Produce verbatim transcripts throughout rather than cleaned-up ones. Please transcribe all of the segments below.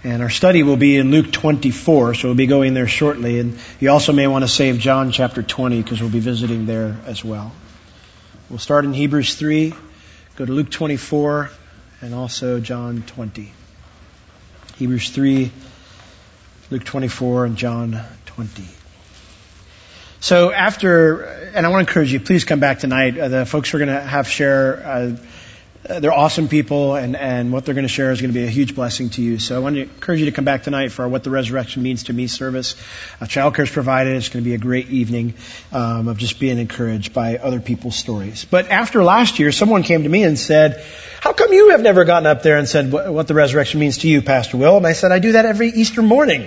And our study will be in Luke twenty-four, so we'll be going there shortly. And you also may want to save John chapter twenty, because we'll be visiting there as well. We'll start in Hebrews three, go to Luke twenty-four, and also John twenty. Hebrews three, Luke twenty-four, and John twenty. So after, and I want to encourage you, please come back tonight. Uh, the folks we're going to have share, uh, they're awesome people, and, and what they're going to share is going to be a huge blessing to you. So I want to encourage you to come back tonight for our What the Resurrection Means to Me service. Uh, childcare is provided. It's going to be a great evening um, of just being encouraged by other people's stories. But after last year, someone came to me and said, how come you have never gotten up there and said what, what the resurrection means to you, Pastor Will? And I said, I do that every Easter morning.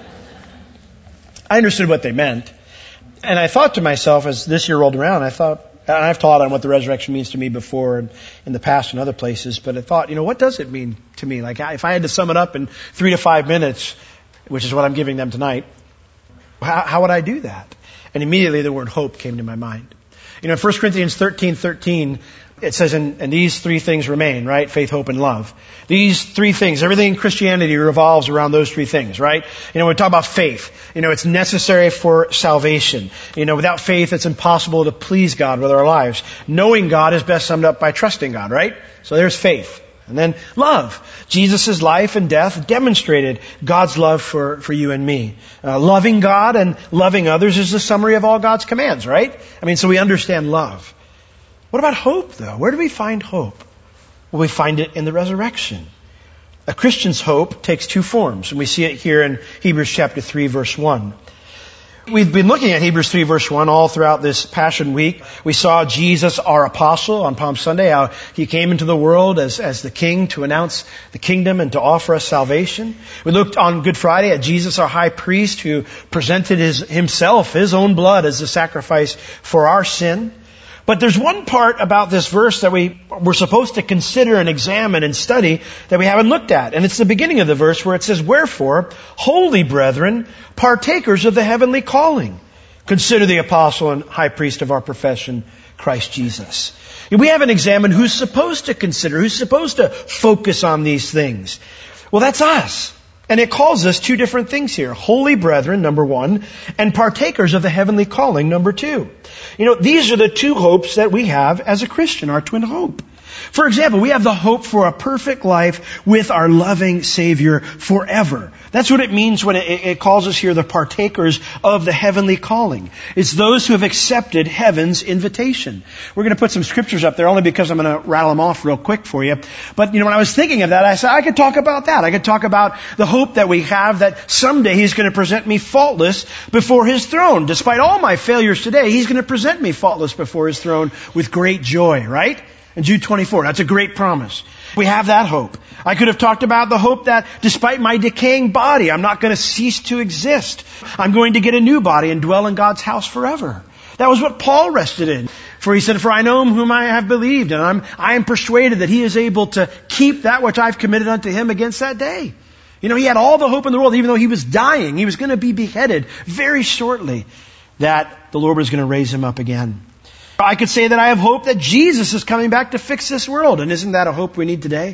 I understood what they meant. And I thought to myself, as this year rolled around, I thought, and I've taught on what the resurrection means to me before and in the past and other places, but I thought, you know, what does it mean to me? Like, if I had to sum it up in three to five minutes, which is what I'm giving them tonight, how, how would I do that? And immediately the word hope came to my mind. You know, in First Corinthians thirteen thirteen, it says, and, and these three things remain, right? Faith, hope, and love. These three things, everything in Christianity revolves around those three things, right? You know, we talk about faith. You know, it's necessary for salvation. You know, without faith, it's impossible to please God with our lives. Knowing God is best summed up by trusting God, right? So there's faith. And then love. Jesus' life and death demonstrated God's love for, for you and me. Uh, loving God and loving others is the summary of all God's commands, right? I mean, so we understand love. What about hope, though? Where do we find hope? Well, we find it in the resurrection. A Christian's hope takes two forms, and we see it here in Hebrews chapter three, verse one. We've been looking at Hebrews three, verse one all throughout this Passion Week. We saw Jesus, our apostle, on Palm Sunday, how he came into the world as, as the king to announce the kingdom and to offer us salvation. We looked on Good Friday at Jesus, our high priest, who presented his, himself, his own blood as a sacrifice for our sin. But there's one part about this verse that we we're supposed to consider and examine and study that we haven't looked at. And it's the beginning of the verse where it says, wherefore, holy brethren, partakers of the heavenly calling, consider the apostle and high priest of our profession, Christ Jesus. We haven't examined who's supposed to consider, who's supposed to focus on these things. Well, that's us. And it calls us two different things here. Holy brethren, number one, and partakers of the heavenly calling, number two. You know, these are the two hopes that we have as a Christian, our twin hope. For example, we have the hope for a perfect life with our loving Savior forever. That's what it means when it, it calls us here the partakers of the heavenly calling. It's those who have accepted heaven's invitation. We're going to put some scriptures up there only because I'm going to rattle them off real quick for you. But, you know, when I was thinking of that, I said, I could talk about that. I could talk about the hope that we have that someday He's going to present me faultless before His throne. Despite all my failures today, He's going to present me faultless before His throne with great joy, right? In Jude twenty-four, that's a great promise. We have that hope. I could have talked about the hope that despite my decaying body, I'm not going to cease to exist. I'm going to get a new body and dwell in God's house forever. That was what Paul rested in. For he said, for I know whom I have believed, and I'm, I am persuaded that He is able to keep that which I've committed unto Him against that day. You know, he had all the hope in the world, even though he was dying. He was going to be beheaded very shortly, that the Lord was going to raise him up again. I could say that I have hope that Jesus is coming back to fix this world. And isn't that a hope we need today?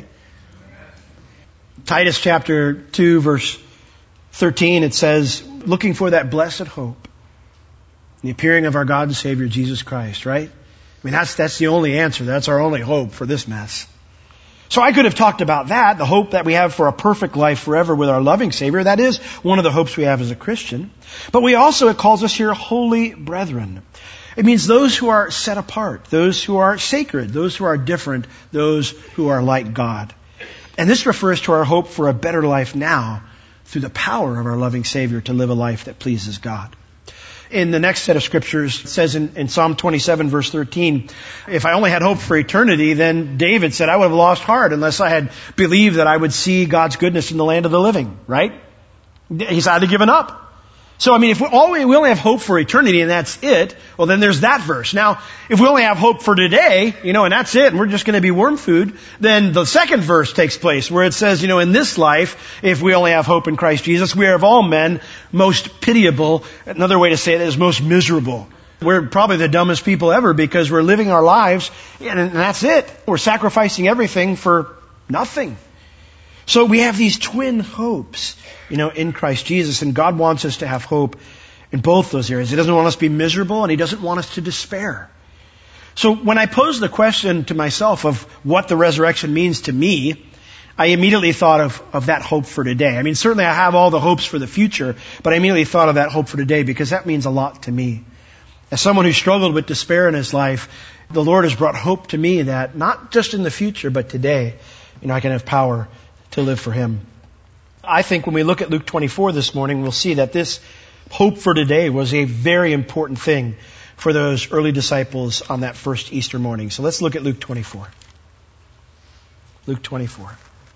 Titus chapter two, verse thirteen, it says, looking for that blessed hope, the appearing of our God and Savior, Jesus Christ, right? I mean, that's, that's the only answer. That's our only hope for this mess. So I could have talked about that, the hope that we have for a perfect life forever with our loving Savior. That is one of the hopes we have as a Christian. But we also, it calls us here holy brethren. It means those who are set apart, those who are sacred, those who are different, those who are like God. And this refers to our hope for a better life now through the power of our loving Savior to live a life that pleases God. In the next set of scriptures, it says in, in Psalm twenty-seven, verse thirteen, if I only had hope for eternity, then David said, I would have lost heart unless I had believed that I would see God's goodness in the land of the living, right? He's either given up. So, I mean, if we, all we, we only have hope for eternity and that's it, well, then there's that verse. Now, if we only have hope for today, you know, and that's it, and we're just going to be worm food, then the second verse takes place where it says, you know, in this life, if we only have hope in Christ Jesus, we are of all men most pitiable. Another way to say it is most miserable. We're probably the dumbest people ever because we're living our lives and that's it. We're sacrificing everything for nothing. So we have these twin hopes, you know, in Christ Jesus, and God wants us to have hope in both those areas. He doesn't want us to be miserable, and He doesn't want us to despair. So when I posed the question to myself of what the resurrection means to me, I immediately thought of, of that hope for today. I mean, certainly I have all the hopes for the future, but I immediately thought of that hope for today because that means a lot to me. As someone who struggled with despair in his life, the Lord has brought hope to me that not just in the future, but today, you know, I can have power to live for Him. I think when we look at Luke twenty-four this morning, we'll see that this hope for today was a very important thing for those early disciples on that first Easter morning. So let's look at Luke twenty-four. Luke twenty-four.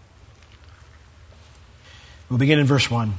We'll begin in verse one.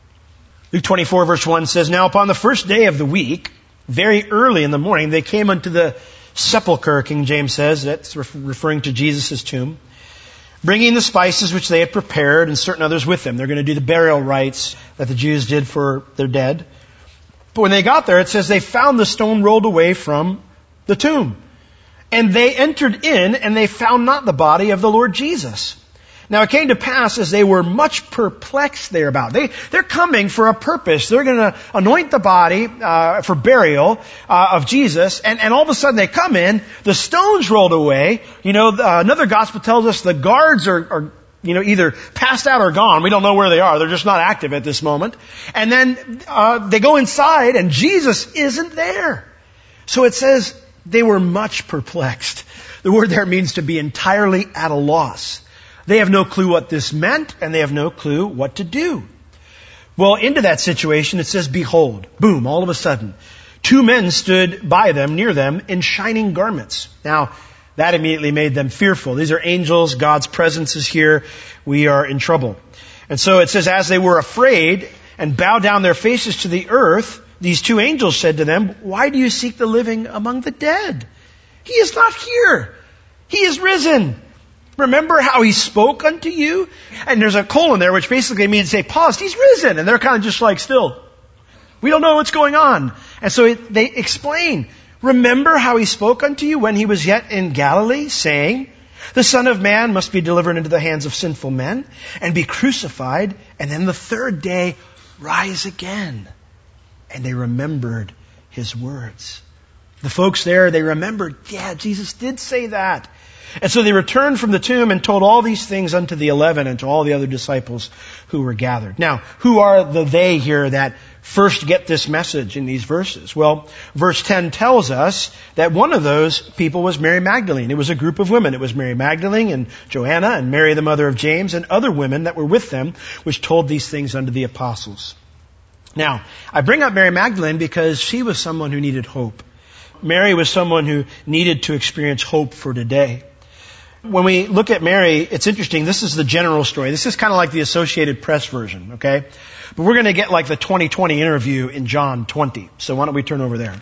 Luke twenty-four verse one says, "Now upon the first day of the week, very early in the morning, they came unto the sepulchre," King James says, that's referring to Jesus' tomb, "bringing the spices which they had prepared and certain others with them." They're going to do the burial rites that the Jews did for their dead. But when they got there, it says they found the stone rolled away from the tomb. And they entered in, and they found not the body of the Lord Jesus. Now it came to pass as they were much perplexed thereabout. They, they're coming for a purpose. They're going to anoint the body uh, for burial uh, of Jesus. And, and all of a sudden they come in, the stone's rolled away. You know, uh, another gospel tells us the guards are, are you know, either passed out or gone. We don't know where they are. They're just not active at this moment. And then uh, they go inside and Jesus isn't there. So it says they were much perplexed. The word there means to be entirely at a loss. They have no clue what this meant, and they have no clue what to do. Well, into that situation, it says, "Behold," boom, all of a sudden, two men stood by them, near them, in shining garments. Now, that immediately made them fearful. These are angels. God's presence is here. We are in trouble. And so it says, as they were afraid and bowed down their faces to the earth, these two angels said to them, "Why do you seek the living among the dead? He is not here. He is risen. Remember how He spoke unto you?" And there's a colon there, which basically means they paused. He's risen. And they're kind of just like, still, we don't know what's going on. And so it, they explain, "Remember how He spoke unto you when He was yet in Galilee, saying, the Son of Man must be delivered into the hands of sinful men and be crucified, and then the third day rise again." And they remembered His words. The folks there, they remembered, yeah, Jesus did say that. And so they returned from the tomb and told all these things unto the eleven and to all the other disciples who were gathered. Now, who are the they here that first get this message in these verses? Well, verse ten tells us that one of those people was Mary Magdalene. It was a group of women. It was Mary Magdalene and Joanna and Mary the mother of James and other women that were with them, which told these things unto the apostles. Now, I bring up Mary Magdalene because she was someone who needed hope. Mary was someone who needed to experience hope for today. When we look at Mary, it's interesting. This is the general story. This is kind of like the Associated Press version, okay? But we're going to get like the twenty twenty interview in John twenty. So why don't we turn over there?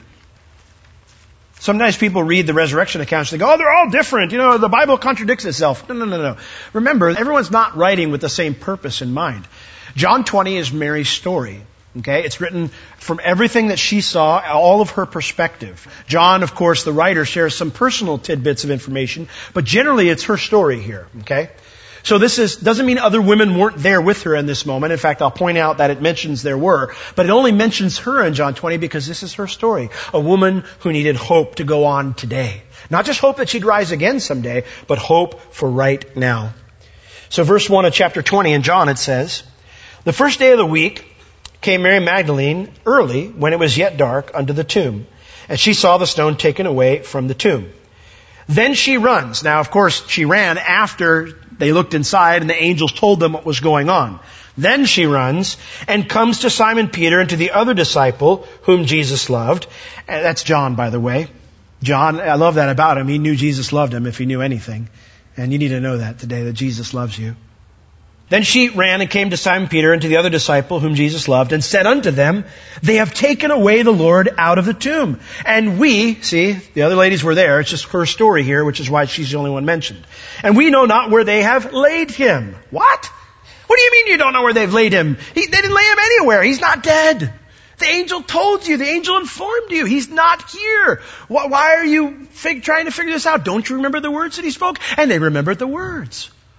Sometimes people read the resurrection accounts and they go, oh, they're all different. You know, the Bible contradicts itself. No, no, no, no. Remember, everyone's not writing with the same purpose in mind. John twenty is Mary's story. Okay, it's written from everything that she saw, all of her perspective. John, of course, the writer, shares some personal tidbits of information, but generally it's her story here. Okay, so this is doesn't mean other women weren't there with her in this moment. In fact, I'll point out that it mentions there were, but it only mentions her in John twenty because this is her story. A woman who needed hope to go on today. Not just hope that she'd rise again someday, but hope for right now. So verse one of chapter twenty in John, it says, "The first day of the week came Mary Magdalene early, when it was yet dark, unto the tomb. And she saw the stone taken away from the tomb. Then she runs." Now, of course, she ran after they looked inside and the angels told them what was going on. "Then she runs and comes to Simon Peter and to the other disciple whom Jesus loved." And that's John, by the way. John, I love that about him. He knew Jesus loved him if he knew anything. And you need to know that today, that Jesus loves you. "Then she ran and came to Simon Peter and to the other disciple whom Jesus loved and said unto them, They have taken away the Lord out of the tomb. And we," see, the other ladies were there. It's just her story here, which is why she's the only one mentioned. "And we know not where they have laid him." What? What do you mean you don't know where they've laid him? He, they didn't lay him anywhere. He's not dead. The angel told you. The angel informed you. He's not here. Why, why are you fig- trying to figure this out? Don't you remember the words that he spoke? And they remembered the words.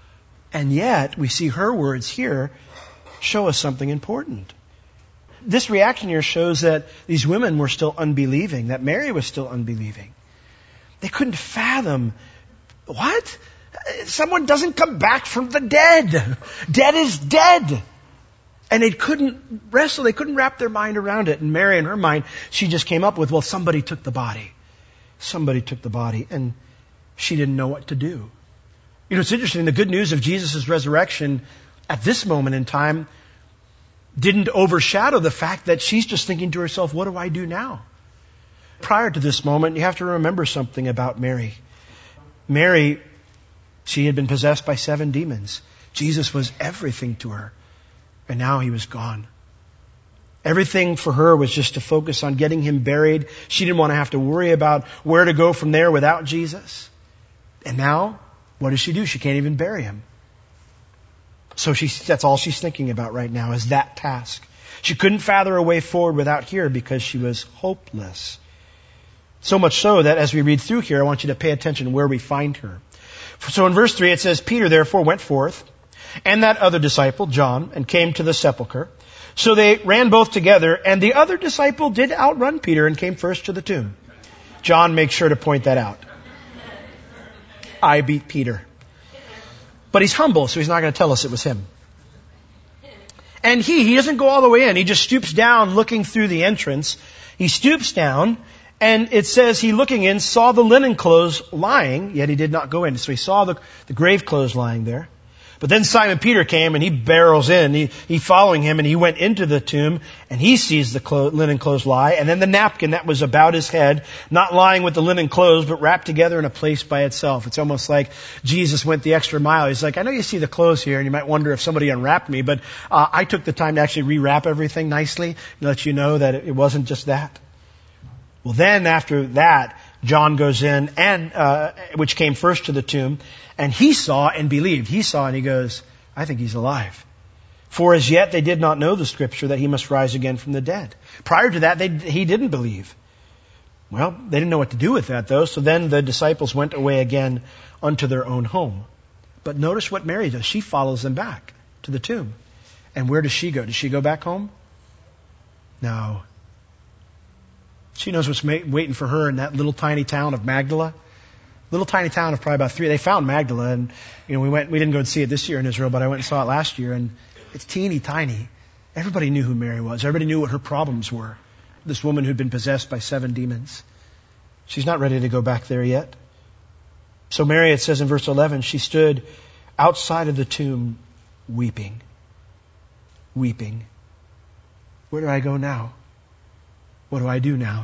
And yet, we see her words here show us something important. This reaction here shows that these women were still unbelieving, that Mary was still unbelieving. They couldn't fathom, what? Someone doesn't come back from the dead. Dead is dead. And they couldn't wrestle, they couldn't wrap their mind around it. And Mary, in her mind, she just came up with, well, somebody took the body. Somebody took the body. And she didn't know what to do. You know, it's interesting, the good news of Jesus' resurrection at this moment in time didn't overshadow the fact that she's just thinking to herself, what do I do now? Prior to this moment, you have to remember something about Mary. Mary, she had been possessed by seven demons. Jesus was everything to her. And now he was gone. Everything for her was just to focus on getting him buried. She didn't want to have to worry about where to go from there without Jesus. And now, what does she do? She can't even bury him. So she, that's all she's thinking about right now is that task. She couldn't fathom her way forward without here because she was hopeless. So much so that as we read through here, I want you to pay attention where we find her. So in verse three it says, Peter therefore went forth, and that other disciple, John, and came to the sepulchre. So they ran both together, and the other disciple did outrun Peter and came first to the tomb. John makes sure to point that out. I beat Peter. But he's humble, so he's not going to tell us it was him. And he, he doesn't go all the way in. He just stoops down looking through the entrance. He stoops down, and it says he, looking in, saw the linen clothes lying, yet he did not go in. So he saw the, the grave clothes lying there. But then Simon Peter came and he barrels in. He, he following him and he went into the tomb and he sees the clo- linen clothes lie. And then the napkin that was about his head, not lying with the linen clothes, but wrapped together in a place by itself. It's almost like Jesus went the extra mile. He's like, I know you see the clothes here and you might wonder if somebody unwrapped me, but uh, I took the time to actually rewrap everything nicely and let you know that it wasn't just that. Well, then after that, John goes in, and uh, which came first to the tomb, and he saw and believed. He saw and he goes, I think he's alive. For as yet they did not know the scripture that he must rise again from the dead. Prior to that, they, he didn't believe. Well, they didn't know what to do with that, though, so then the disciples went away again unto their own home. But notice what Mary does. She follows them back to the tomb. And where does she go? Does she go back home? No. She knows what's waiting for her in that little tiny town of Magdala. Little tiny town of probably about three. They found Magdala, and you know we went. We didn't go and see it this year in Israel, but I went and saw it last year, and it's teeny tiny. Everybody knew who Mary was. Everybody knew what her problems were. This woman who'd been possessed by seven demons. She's not ready to go back there yet. So Mary, it says in verse eleven, she stood outside of the tomb, weeping, weeping. Where do I go now? What do I do now?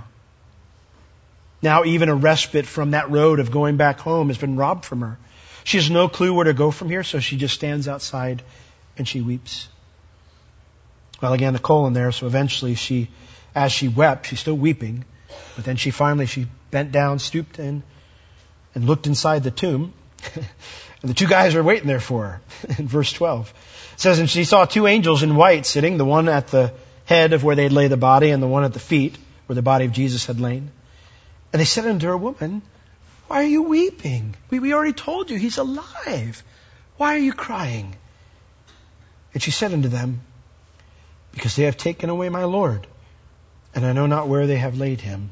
Now even a respite from that road of going back home has been robbed from her. She has no clue where to go from here, so she just stands outside and she weeps. Well, again, a colon there, so eventually she, as she wept, she's still weeping, but then she finally, she bent down, stooped in, and looked inside the tomb. And the two guys are waiting there for her. In verse twelve. It says, and she saw two angels in white sitting, the one at the head of where they'd lay the body and the one at the feet where the body of Jesus had lain. And they said unto her, woman, why are you weeping? We, we already told you he's alive. Why are you crying? And she said unto them, because they have taken away my Lord, and I know not where they have laid him.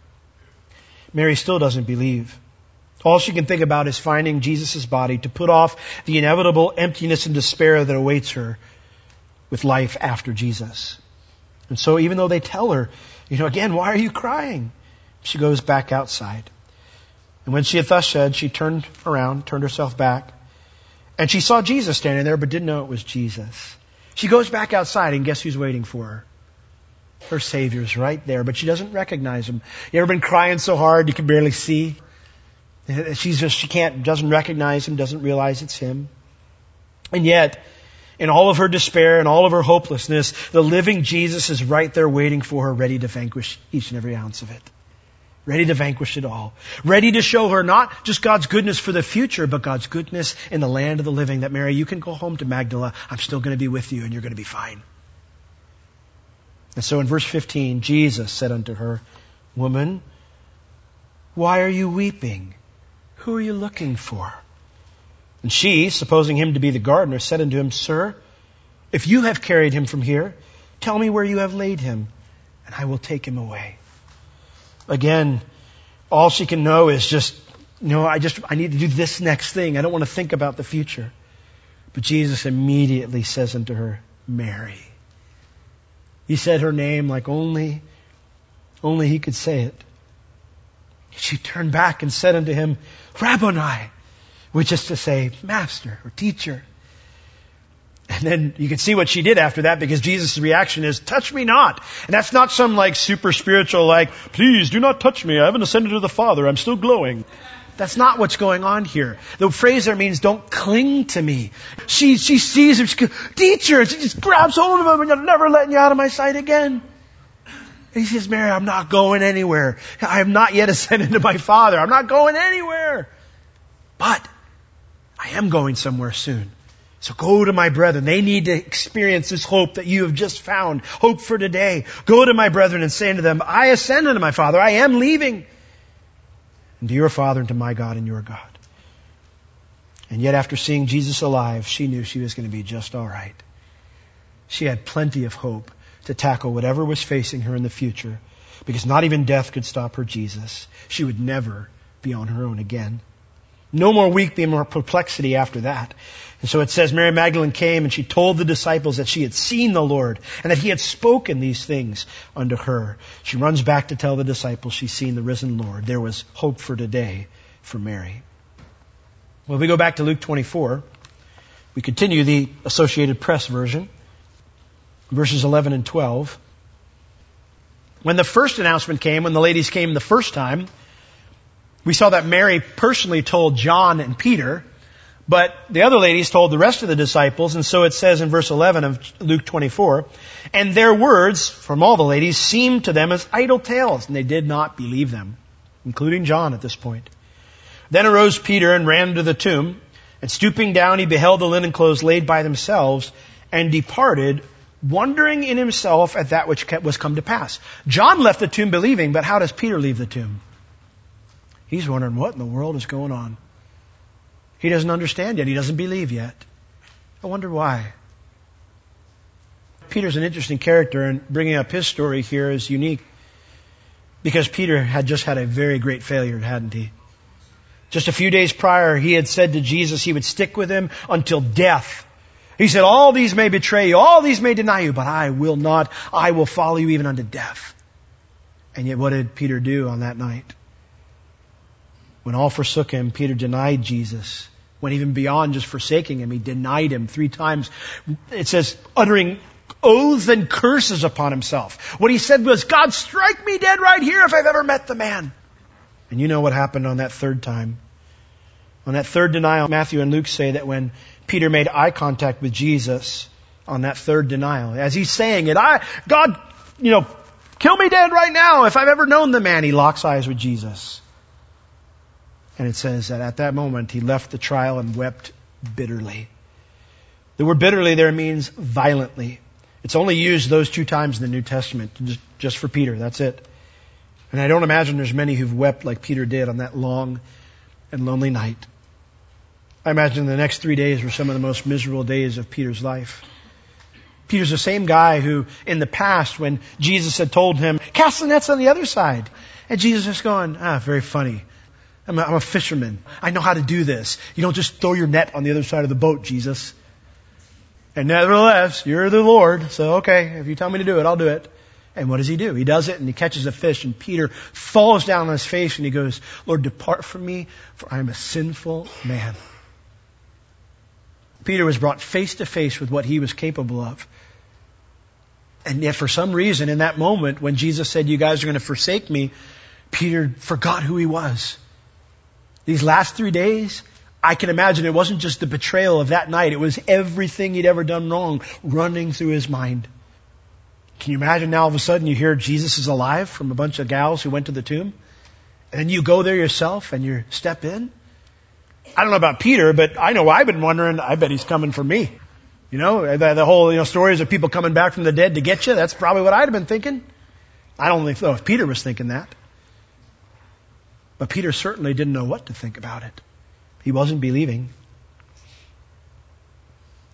Mary still doesn't believe. All she can think about is finding Jesus' body to put off the inevitable emptiness and despair that awaits her with life after Jesus. And so even though they tell her, you know, again, why are you crying? She goes back outside. And when she had thus said, she turned around, turned herself back, and she saw Jesus standing there, but didn't know it was Jesus. She goes back outside, and guess who's waiting for her? Her Savior's right there, but she doesn't recognize him. You ever been crying so hard you can barely see? She's just, she can't, doesn't recognize him, doesn't realize it's him. And yet, in all of her despair and all of her hopelessness, the living Jesus is right there waiting for her, ready to vanquish each and every ounce of it. Ready to vanquish it all. Ready to show her not just God's goodness for the future, but God's goodness in the land of the living. That, Mary, you can go home to Magdala. I'm still going to be with you and you're going to be fine. And so in verse fifteen, Jesus said unto her, woman, why are you weeping? Who are you looking for? And she, supposing him to be the gardener, said unto him, Sir, if you have carried him from here, tell me where you have laid him, and I will take him away. Again, all she can know is just, you know, I just, I need to do this next thing. I don't want to think about the future. But Jesus immediately says unto her, Mary. He said her name like only, only he could say it. She turned back and said unto him, Rabboni, which is to say, master or teacher. And then you can see what she did after that, because Jesus' reaction is, touch me not. And that's not some like super spiritual, like, please do not touch me. I haven't ascended to the Father. I'm still glowing. That's not what's going on here. The phrase there means don't cling to me. She, she sees him, she goes, teacher, and she just grabs hold of him, and I'm never letting you out of my sight again. And he says, Mary, I'm not going anywhere. I have not yet ascended to my Father. I'm not going anywhere. But I am going somewhere soon. So go to my brethren. They need to experience this hope that you have just found. Hope for today. Go to my brethren and say unto them, I ascend unto my Father. I am leaving. And to your Father and to my God and your God. And yet after seeing Jesus alive, she knew she was going to be just all right. She had plenty of hope to tackle whatever was facing her in the future, because not even death could stop her Jesus. She would never be on her own again. No more weeping, more perplexity after that. And so it says Mary Magdalene came and she told the disciples that she had seen the Lord and that he had spoken these things unto her. She runs back to tell the disciples she's seen the risen Lord. There was hope for today for Mary. Well, if we go back to Luke twenty-four, we continue the Associated Press version, verses eleven and twelve. When the first announcement came, when the ladies came the first time, we saw that Mary personally told John and Peter, but the other ladies told the rest of the disciples. And so it says in verse eleven of Luke twenty-four, and their words from all the ladies seemed to them as idle tales, and they did not believe them, including John at this point. Then arose Peter and ran to the tomb, and stooping down he beheld the linen clothes laid by themselves, and departed, wondering in himself at that which was come to pass. John left the tomb believing, but how does Peter leave the tomb? He's wondering what in the world is going on. He doesn't understand yet. He doesn't believe yet. I wonder why. Peter's an interesting character, and bringing up his story here is unique because Peter had just had a very great failure, hadn't he? Just a few days prior, he had said to Jesus he would stick with him until death. He said, all these may betray you, all these may deny you, but I will not. I will follow you even unto death. And yet what did Peter do on that night? When all forsook him, Peter denied Jesus. Went even beyond just forsaking him. He denied him three times. It says, uttering oaths and curses upon himself. What he said was, God, strike me dead right here if I've ever met the man. And you know what happened on that third time. On that third denial, Matthew and Luke say that when Peter made eye contact with Jesus on that third denial, as he's saying it, I, God, you know, kill me dead right now if I've ever known the man, he locks eyes with Jesus. And it says that at that moment he left the trial and wept bitterly. The word bitterly there means violently. It's only used those two times in the New Testament, just, just for Peter. That's it. And I don't imagine there's many who've wept like Peter did on that long and lonely night. I imagine the next three days were some of the most miserable days of Peter's life. Peter's the same guy who, in the past, when Jesus had told him, cast the nets on the other side. And Jesus is going, ah, very funny. I'm a, I'm a fisherman. I know how to do this. You don't just throw your net on the other side of the boat, Jesus. And nevertheless, you're the Lord. So, okay, if you tell me to do it, I'll do it. And what does he do? He does it and he catches a fish, and Peter falls down on his face and he goes, Lord, depart from me, for I am a sinful man. Peter was brought face to face with what he was capable of. And yet for some reason in that moment when Jesus said, you guys are going to forsake me, Peter forgot who he was. These last three days, I can imagine it wasn't just the betrayal of that night. It was everything he'd ever done wrong running through his mind. Can you imagine now all of a sudden you hear Jesus is alive from a bunch of gals who went to the tomb? And then you go there yourself and you step in? I don't know about Peter, but I know I've been wondering, I bet he's coming for me. You know, the, the whole, you know, stories of people coming back from the dead to get you, that's probably what I'd have been thinking. I don't think so if Peter was thinking that. But Peter certainly didn't know what to think about it. He wasn't believing.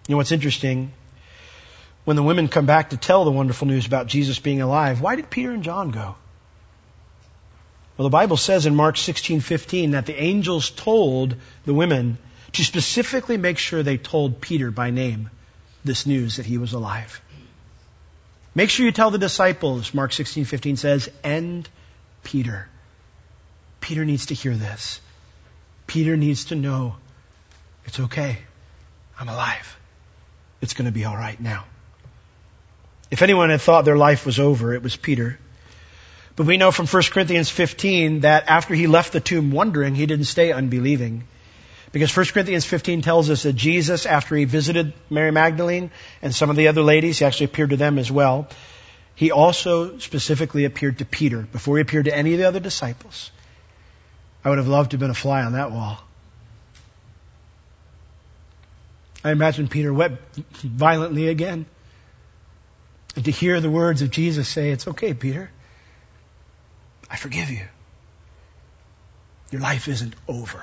You know what's interesting? When the women come back to tell the wonderful news about Jesus being alive, why did Peter and John go? Well, the Bible says in Mark sixteen fifteen that the angels told the women to specifically make sure they told Peter by name this news that he was alive. Make sure you tell the disciples, Mark sixteen fifteen says, and Peter. Peter needs to hear this. Peter needs to know it's okay. I'm alive. It's going to be all right now. If anyone had thought their life was over, it was Peter. But we know from First Corinthians fifteen that after he left the tomb wondering, he didn't stay unbelieving. Because First Corinthians fifteen tells us that Jesus, after he visited Mary Magdalene and some of the other ladies, he actually appeared to them as well. He also specifically appeared to Peter before he appeared to any of the other disciples. I would have loved to have been a fly on that wall. I imagine Peter wept violently again. And to hear the words of Jesus say, it's okay, Peter. I forgive you. Your life isn't over.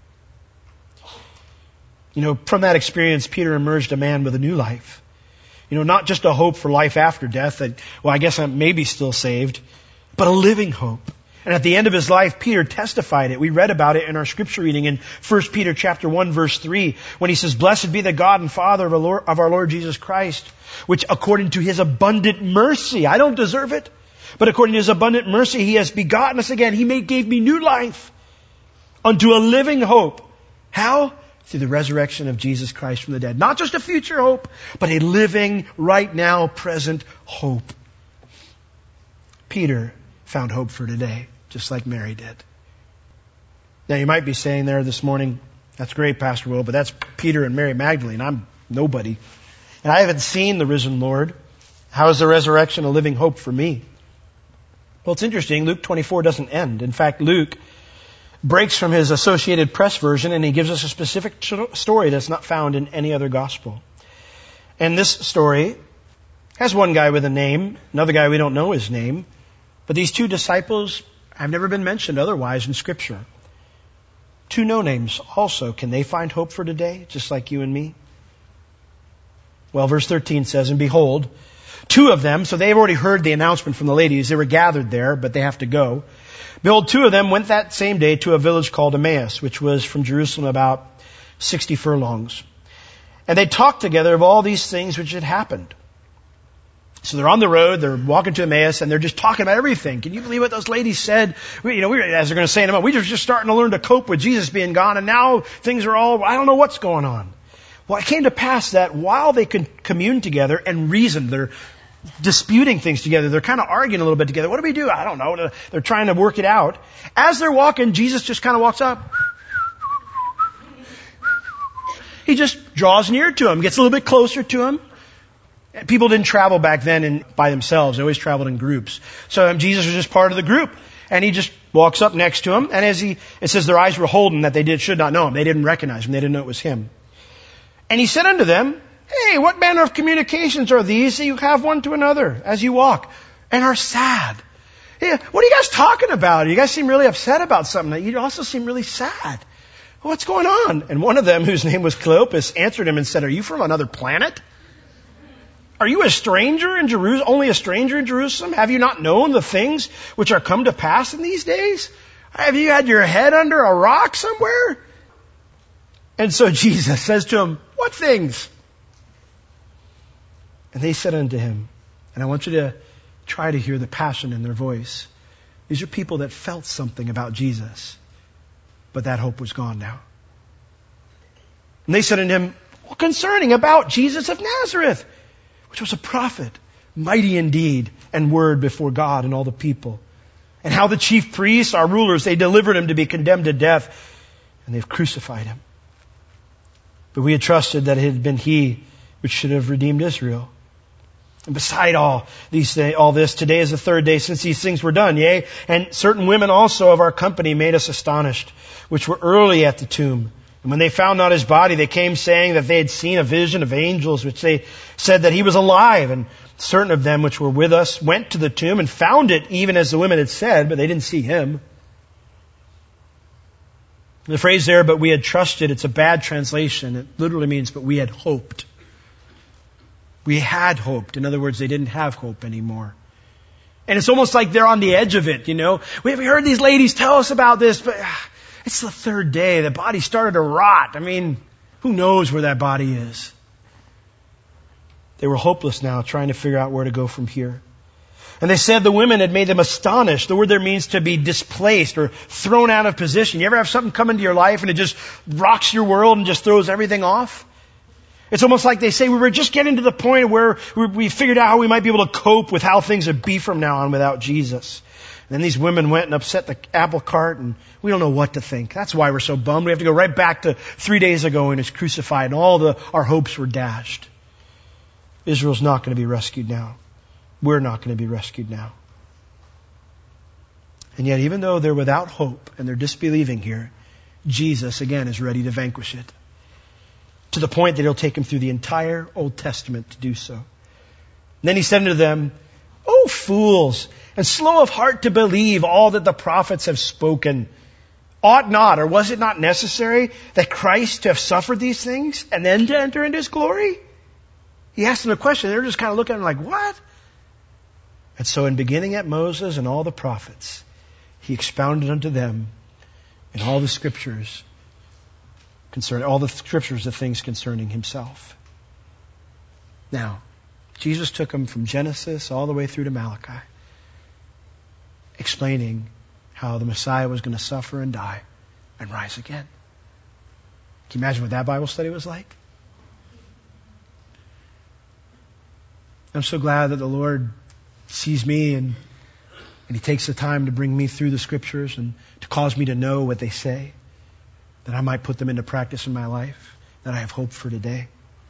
You know, from that experience, Peter emerged a man with a new life. You know, not just a hope for life after death, that, well, I guess I'm maybe still saved, but a living hope. And at the end of his life, Peter testified it. We read about it in our scripture reading in First Peter chapter one, verse three, when he says, blessed be the God and Father of our Lord, of our Lord Jesus Christ, which according to his abundant mercy, I don't deserve it, but according to his abundant mercy, he has begotten us again. He made, gave me new life unto a living hope. How? Through the resurrection of Jesus Christ from the dead. Not just a future hope, but a living, right now, present hope. Peter found hope for today, just like Mary did. Now you might be saying there this morning, that's great, Pastor Will, but that's Peter and Mary Magdalene. I'm nobody. And I haven't seen the risen Lord. How is the resurrection a living hope for me? Well, it's interesting. Luke twenty-four doesn't end. In fact, Luke breaks from his Associated Press version and he gives us a specific story that's not found in any other gospel. And this story has one guy with a name, another guy we don't know his name, but these two disciples have never been mentioned otherwise in Scripture. Two no-names also. Can they find hope for today, just like you and me? Well, verse thirteen says, and behold, two of them, so they've already heard the announcement from the ladies, they were gathered there, but they have to go. Behold, two of them went that same day to a village called Emmaus, which was from Jerusalem about sixty furlongs. And they talked together of all these things which had happened. So they're on the road, they're walking to Emmaus, and they're just talking about everything. Can you believe what those ladies said? We, you know, we, as they're going to say in a moment, we were just starting to learn to cope with Jesus being gone, and now things are all, I don't know what's going on. Well, it came to pass that while they could commune together and reason, they're disputing things together, they're kind of arguing a little bit together. What do we do? I don't know. They're trying to work it out. As they're walking, Jesus just kind of walks up. He just draws near to them, gets a little bit closer to them. People didn't travel back then in, by themselves. They always traveled in groups. So um, Jesus was just part of the group. And he just walks up next to him. And as he, it says their eyes were holden that they did, should not know him. They didn't recognize him. They didn't know it was him. And he said unto them, hey, what manner of communications are these that you have one to another as you walk and are sad? Hey, what are you guys talking about? You guys seem really upset about something. You also seem really sad. What's going on? And one of them, whose name was Cleopas, answered him and said, are you from another planet? Are you a stranger in Jerusalem, only a stranger in Jerusalem? Have you not known the things which are come to pass in these days? Have you had your head under a rock somewhere? And so Jesus says to him, what things? And they said unto him, and I want you to try to hear the passion in their voice. These are people that felt something about Jesus, but that hope was gone now. And they said unto him, well, concerning about Jesus of Nazareth, which was a prophet, mighty in deed and word before God and all the people. And how the chief priests, our rulers, they delivered him to be condemned to death, and they've crucified him. But we had trusted that it had been he which should have redeemed Israel. And beside all these th- all this, today is the third day since these things were done, yea, and certain women also of our company made us astonished, which were early at the tomb. And when they found not his body, they came saying that they had seen a vision of angels, which they said that he was alive. And certain of them which were with us went to the tomb and found it even as the women had said, but they didn't see him. The phrase there, but we had trusted, it's a bad translation. It literally means, but we had hoped. We had hoped. In other words, they didn't have hope anymore. And it's almost like they're on the edge of it, you know. We have heard these ladies tell us about this, but it's the third day. The body started to rot. I mean, who knows where that body is? They were hopeless now, trying to figure out where to go from here. And they said the women had made them astonished. The word there means to be displaced or thrown out of position. You ever have something come into your life and it just rocks your world and just throws everything off? It's almost like they say we were just getting to the point where we figured out how we might be able to cope with how things would be from now on without Jesus. And then these women went and upset the apple cart, and we don't know what to think. That's why we're so bummed. We have to go right back to three days ago when he was crucified, and all the, our hopes were dashed. Israel's not going to be rescued now. We're not going to be rescued now. And yet, even though they're without hope and they're disbelieving here, Jesus, again, is ready to vanquish it. To the point that he'll take them through the entire Old Testament to do so. And then he said unto them, O fools, and slow of heart to believe all that the prophets have spoken. Ought not, or was it not necessary that Christ to have suffered these things and then to enter into his glory? He asked them a question. They're just kind of looking at him like, what? And so in beginning at Moses and all the prophets, he expounded unto them in all the scriptures concerning all the scriptures, the things concerning himself. Now, Jesus took them from Genesis all the way through to Malachi, explaining how the Messiah was going to suffer and die and rise again. Can you imagine what that Bible study was like? I'm so glad that the Lord sees me and, and he takes the time to bring me through the scriptures and to cause me to know what they say, that I might put them into practice in my life, that I have hope for today.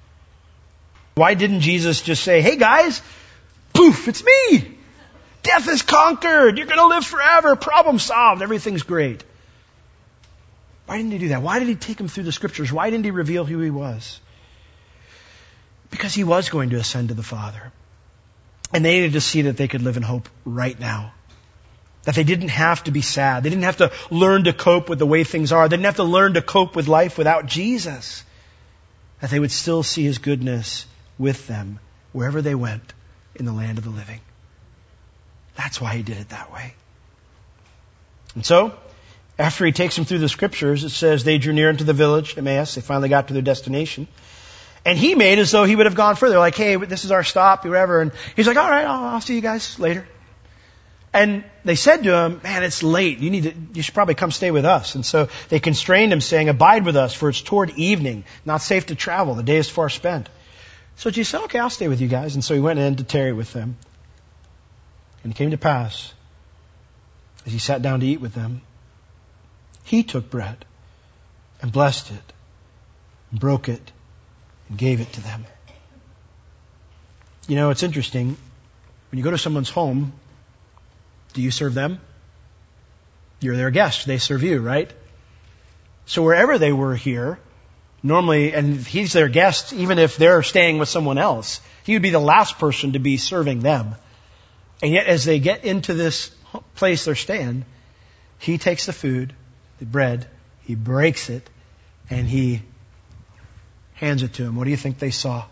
Why didn't Jesus just say, hey guys, poof, it's me. Death is conquered. You're going to live forever. Problem solved. Everything's great. Why didn't he do that? Why did he take them through the scriptures? Why didn't he reveal who he was? Because he was going to ascend to the Father. And they needed to see that they could live in hope right now. That they didn't have to be sad. They didn't have to learn to cope with the way things are. They didn't have to learn to cope with life without Jesus. That they would still see his goodness with them wherever they went in the land of the living. That's why he did it that way. And so, after he takes them through the scriptures, it says they drew near into the village, Emmaus. They finally got to their destination. And he made as though he would have gone further. Like, hey, this is our stop, whatever. And he's like, all right, I'll, I'll see you guys later. And they said to him, man, it's late. You need to, you should probably come stay with us. And so they constrained him, saying, abide with us, for it's toward evening, not safe to travel. The day is far spent. So Jesus said, okay, I'll stay with you guys. And so he went in to tarry with them. And it came to pass, as he sat down to eat with them, he took bread and blessed it and broke it and gave it to them. You know, it's interesting. When you go to someone's home, do you serve them? You're their guest. They serve you, right? So wherever they were here, normally, and he's their guest, even if they're staying with someone else, he would be the last person to be serving them. And yet as they get into this place they're staying, he takes the food, the bread, he breaks it, and he hands it to them. What do you think they saw?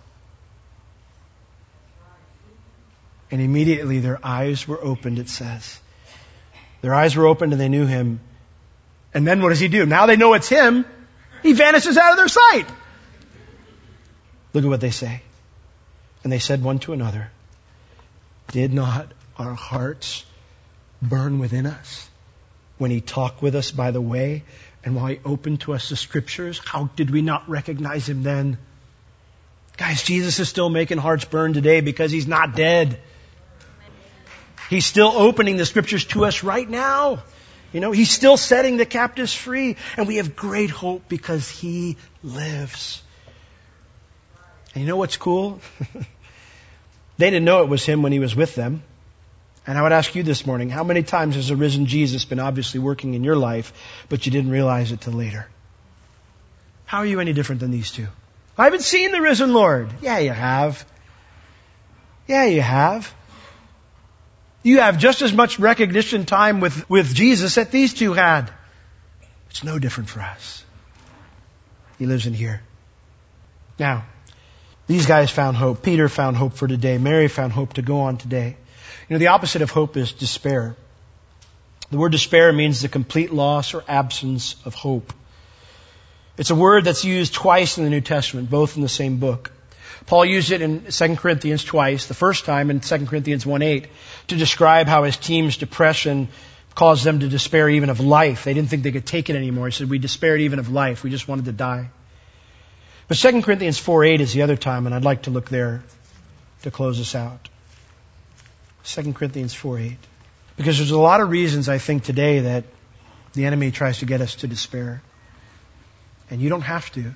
And immediately their eyes were opened, it says. Their eyes were opened and they knew him. And then what does he do? Now they know it's him. He vanishes out of their sight. Look at what they say. And they said one to another, did not our hearts burn within us when he talked with us by the way and while he opened to us the scriptures? How did we not recognize him then? Guys, Jesus is still making hearts burn today because he's not dead. He's still opening the scriptures to us right now. You know, he's still setting the captives free. And we have great hope because he lives. And you know what's cool? They didn't know it was him when he was with them. And I would ask you this morning, how many times has the risen Jesus been obviously working in your life, but you didn't realize it till later? How are you any different than these two? I haven't seen the risen Lord. Yeah, you have. Yeah, you have. You have just as much recognition time with, with Jesus that these two had. It's no different for us. He lives in here. Now, These guys found hope. Peter found hope for today. Mary found hope to go on today. You know, the opposite of hope is despair. The word despair means the complete loss or absence of hope. It's a word that's used twice in the New Testament, both in the same book. Paul used it in Second Corinthians twice, the first time in Second Corinthians one eight, to describe how his team's depression caused them to despair even of life. They didn't think they could take it anymore. He said, we despaired even of life. We just wanted to die. But Second Corinthians four eight is the other time, and I'd like to look there to close us out. Second Corinthians four eight. Because there's a lot of reasons, I think, today that the enemy tries to get us to despair. And you don't have to.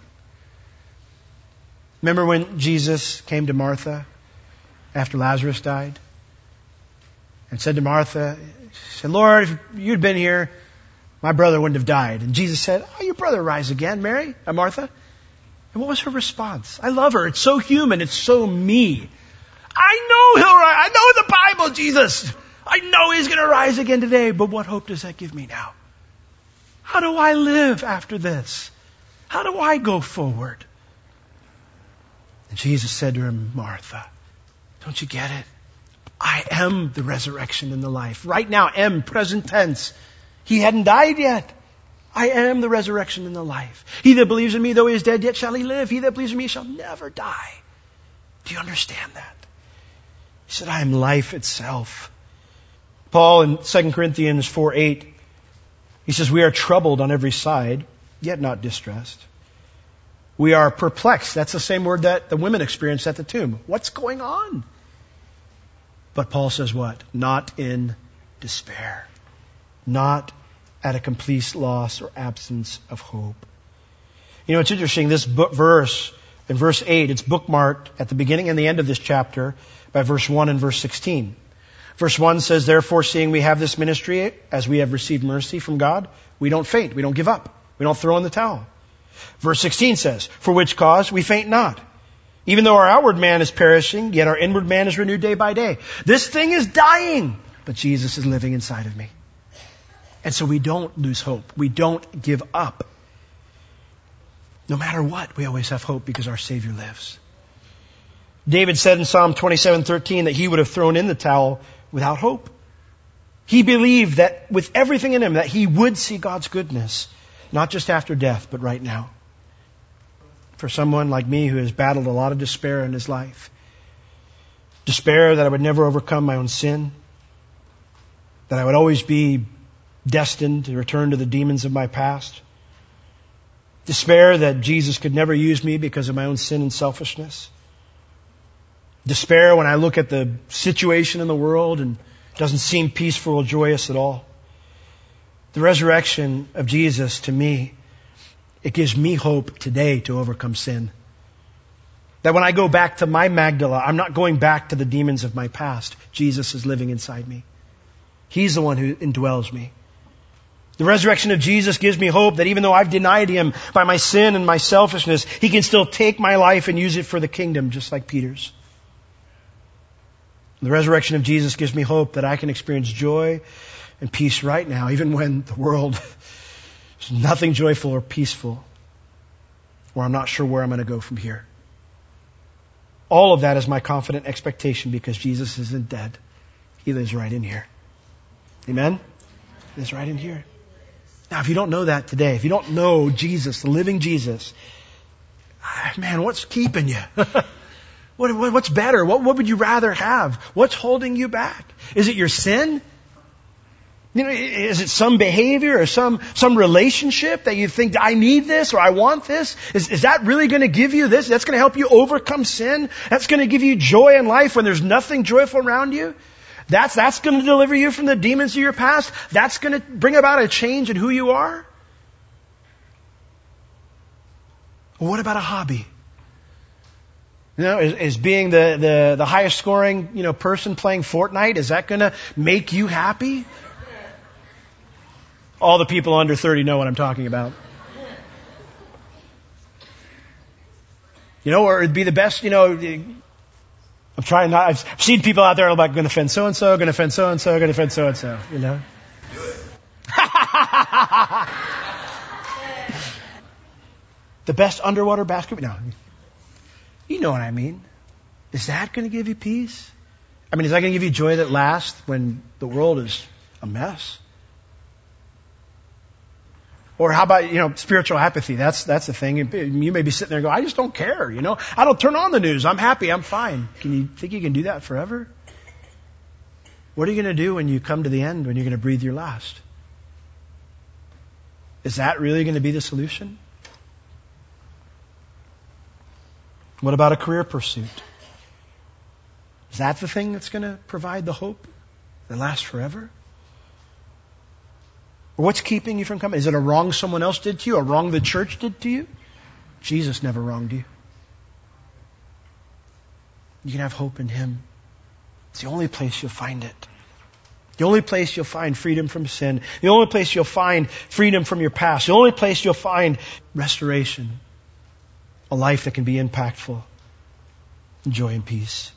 Remember when Jesus came to Martha after Lazarus died? And said to Martha, he said, Lord, if you'd been here, my brother wouldn't have died. And Jesus said, oh, your brother rise again, Mary, uh, Martha. And what was her response? I love her. It's so human. It's so me. I know he'll rise. I know the Bible, Jesus. I know he's going to rise again today. But what hope does that give me now? How do I live after this? How do I go forward? And Jesus said to her, Martha, don't you get it? I am the resurrection and the life. Right now, am, present tense. He hadn't died yet. I am the resurrection and the life. He that believes in me, though he is dead, yet shall he live. He that believes in me shall never die. Do you understand that? He said, I am life itself. Paul in Second Corinthians four eight, he says, we are troubled on every side, yet not distressed. We are perplexed. That's the same word that the women experienced at the tomb. What's going on? But Paul says what? Not in despair. Not at a complete loss or absence of hope. You know, it's interesting, this book, verse, in verse eight, it's bookmarked at the beginning and the end of this chapter by verse one and verse sixteen. Verse one says, therefore, seeing we have this ministry, as we have received mercy from God, we don't faint, we don't give up, we don't throw in the towel. Verse sixteen says, for which cause we faint not. Even though our outward man is perishing, yet our inward man is renewed day by day. This thing is dying, but Jesus is living inside of me. And so we don't lose hope. We don't give up. No matter what, we always have hope because our Savior lives. David said in Psalm twenty-seven thirteen that he would have thrown in the towel without hope. He believed that with everything in him that he would see God's goodness, not just after death, but right now. For someone like me who has battled a lot of despair in his life, despair that I would never overcome my own sin, that I would always be destined to return to the demons of my past, despair that Jesus could never use me because of my own sin and selfishness, despair when I look at the situation in the world and it doesn't seem peaceful or joyous at all. The resurrection of Jesus, to me, it gives me hope today to overcome sin. That when I go back to my Magdala, I'm not going back to the demons of my past. Jesus is living inside me. He's the one who indwells me. The resurrection of Jesus gives me hope that even though I've denied Him by my sin and my selfishness, He can still take my life and use it for the kingdom, just like Peter's. The resurrection of Jesus gives me hope that I can experience joy and peace right now, even when the world is nothing joyful or peaceful, or I'm not sure where I'm going to go from here. All of that is my confident expectation because Jesus isn't dead. He lives right in here. Amen? He lives right in here. Now, if you don't know that today, if you don't know Jesus, the living Jesus, man, what's keeping you? what, what, what's better? What, what would you rather have? What's holding you back? Is it your sin? You know, is it some behavior or some, some relationship that you think, I need this or I want this? Is, is that really going to give you this? That's going to help you overcome sin? That's going to give you joy in life when there's nothing joyful around you? That's, that's going to deliver you from the demons of your past? That's going to bring about a change in who you are? Well, what about a hobby? You know, is, is being the, the, the highest scoring, you know, person playing Fortnite, is that going to make you happy? All the people under thirty know what I'm talking about. You know, or it'd be the best, you know, I'm trying not, I've seen people out there like, going to offend so-and-so, going to offend so-and-so, going to offend so-and-so, you know. The best underwater basketball, no. You know what I mean. Is that going to give you peace? I mean, is that going to give you joy that lasts when the world is a mess? Or how about, you know, spiritual apathy? That's, that's the thing. You may be sitting there and go, I just don't care, you know. I don't turn on the news. I'm happy. I'm fine. Can you think you can do that forever? What are you going to do when you come to the end, when you're going to breathe your last? Is that really going to be the solution? What about a career pursuit? Is that the thing that's going to provide the hope that lasts forever? Or what's keeping you from coming? Is it a wrong someone else did to you? A wrong the church did to you? Jesus never wronged you. You can have hope in Him. It's the only place you'll find it. The only place you'll find freedom from sin. The only place you'll find freedom from your past. The only place you'll find restoration. A life that can be impactful. Joy and peace.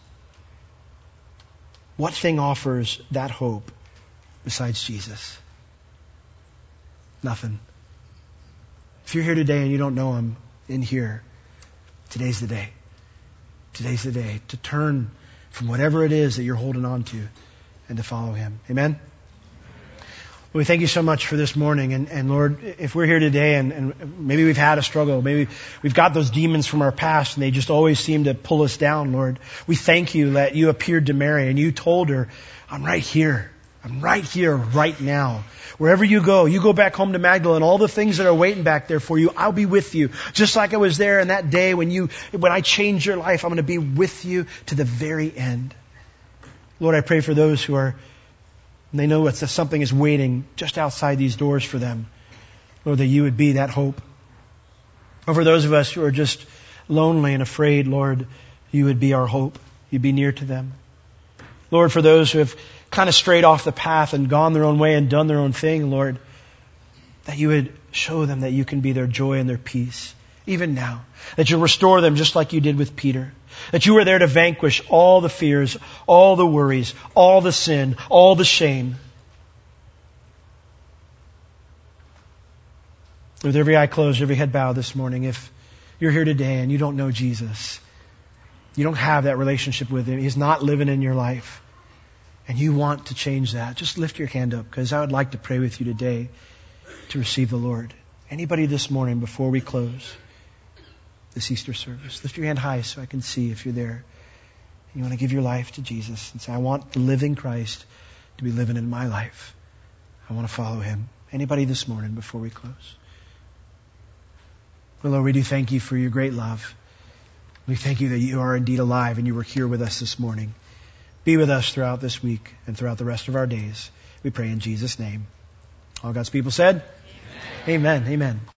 What thing offers that hope besides Jesus? Nothing. If you're here today and you don't know Him in here, today's the day. Today's the day to turn from whatever it is that you're holding on to and to follow Him. Amen? Well, we thank you so much for this morning. And, and Lord, if we're here today and, and maybe we've had a struggle, maybe we've got those demons from our past and they just always seem to pull us down, Lord, we thank you that you appeared to Mary and you told her, I'm right here. I'm right here, right now. Wherever you go, you go back home to Magdala and all the things that are waiting back there for you, I'll be with you. Just like I was there in that day when you, when I changed your life, I'm going to be with you to the very end. Lord, I pray for those who are, they know that something is waiting just outside these doors for them. Lord, that you would be that hope. Or for those of us who are just lonely and afraid, Lord, you would be our hope. You'd be near to them. Lord, for those who have kind of strayed off the path and gone their own way and done their own thing, Lord, that you would show them that you can be their joy and their peace, even now. That you'll restore them just like you did with Peter. That you were there to vanquish all the fears, all the worries, all the sin, all the shame. With every eye closed, every head bowed this morning, if you're here today and you don't know Jesus, you don't have that relationship with Him, He's not living in your life, and you want to change that, just lift your hand up, because I would like to pray with you today to receive the Lord. Anybody this morning before we close this Easter service, lift your hand high so I can see if you're there. You want to give your life to Jesus and say, I want the living Christ to be living in my life. I want to follow Him. Anybody this morning before we close? Well, Lord, we do thank you for your great love. We thank you that you are indeed alive and you were here with us this morning. Be with us throughout this week and throughout the rest of our days. We pray in Jesus' name. All God's people said, Amen. Amen. Amen.